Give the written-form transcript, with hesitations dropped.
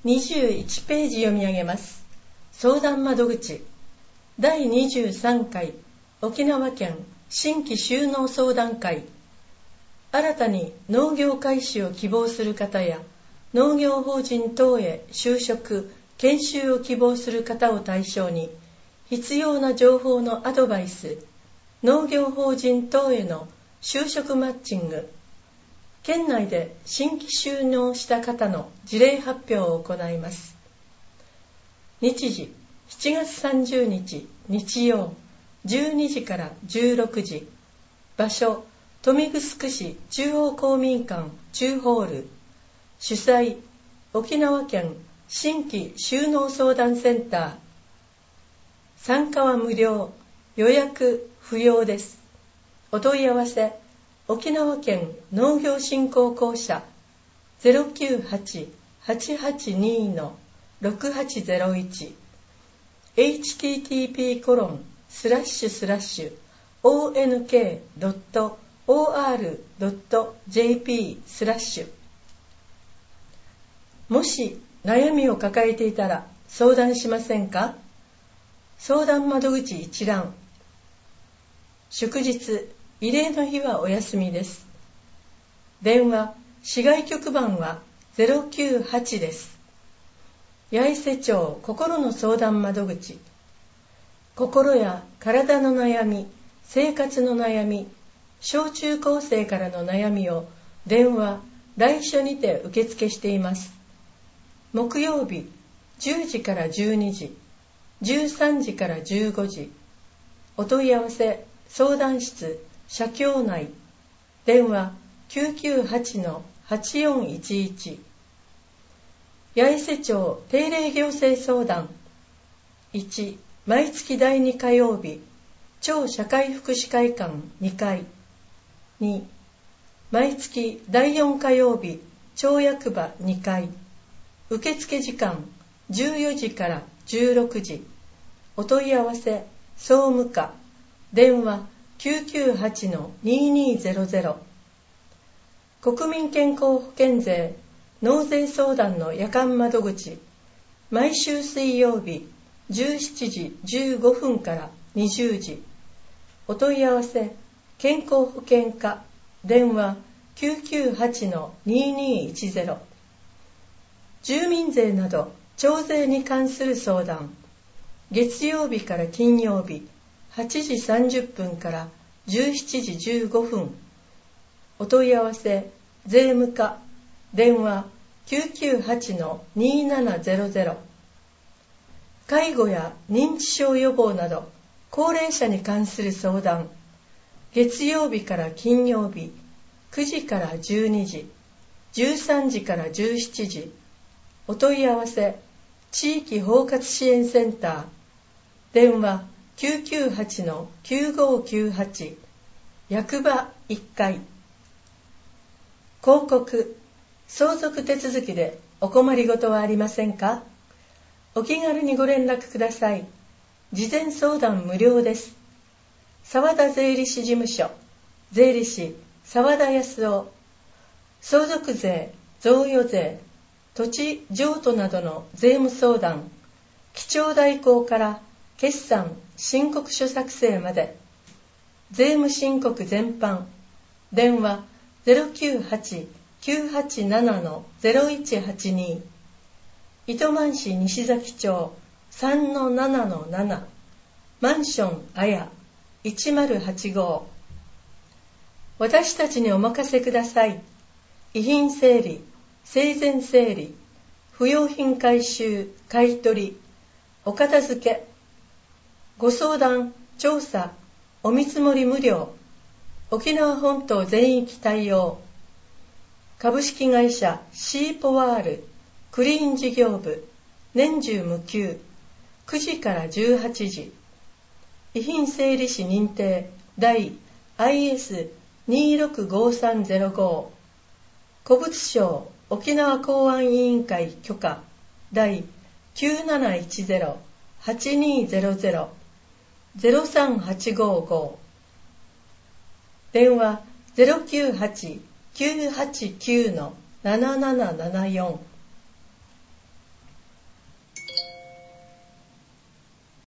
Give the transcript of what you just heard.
21ページ読み上げます。相談窓口第23回沖縄県新規就農相談会。新たに農業開始を希望する方や農業法人等へ就職・研修を希望する方を対象に必要な情報のアドバイス、農業法人等への就職マッチング、県内で新規就農した方の事例発表を行います。日時7月30日日曜12時から16時、場所豊見城市中央公民館中ホール、主催沖縄県新規就農相談センター。参加は無料、予約不要です。お問い合わせ沖縄県農業振興公社 098-882-6801 http://onk.or.jp/ もし悩みを抱えていたら相談しませんか？相談窓口一覧。祝日、慰霊の日はお休みです。電話、市外局番は098です。八重瀬町心の相談窓口。心や体の悩み、生活の悩み、小中高生からの悩みを電話、来所にて受付しています。木曜日、10時から12時、13時から15時。お問い合わせ、相談室、社協内。電話、998-8411。八重瀬町定例行政相談。1、毎月第2火曜日、町社会福祉会館2階。2、毎月第4火曜日、町役場2階。受付時間、14時から16時。お問い合わせ、総務課。電話、998-2200。国民健康保険税、納税相談の夜間窓口。毎週水曜日、17時15分から20時。お問い合わせ、健康保険課。電話、998-2210。住民税など徴税に関する相談。月曜日から金曜日、8時30分から17時15分。お問い合わせ、税務課。電話、998-2700。介護や認知症予防など高齢者に関する相談。月曜日から金曜日、9時から12時、13時から17時。お問い合わせ、地域包括支援センター。電話、998-9598。役場1階。広告、相続手続きでお困りごとはありませんか？お気軽にご連絡ください。事前相談無料です。沢田税理士事務所、税理士沢田康夫。相続税、贈与税、土地譲渡などの税務相談、記帳代行から決算・申告書作成まで、税務申告全般。電話、098-987-0182。糸満市西崎町 3-7-7。マンションあや108号。私たちにお任せください。遺品整理、生前整理、不用品回収・買取、お片付け、ご相談・調査、お見積もり無料、沖縄本島全域対応。株式会社シーポワールクリーン事業部、年中無休、9時から18時。遺品整理士認定第 IS265305。古物商沖縄公安委員会許可第 9710-8200-03855。電話 098-989-7774。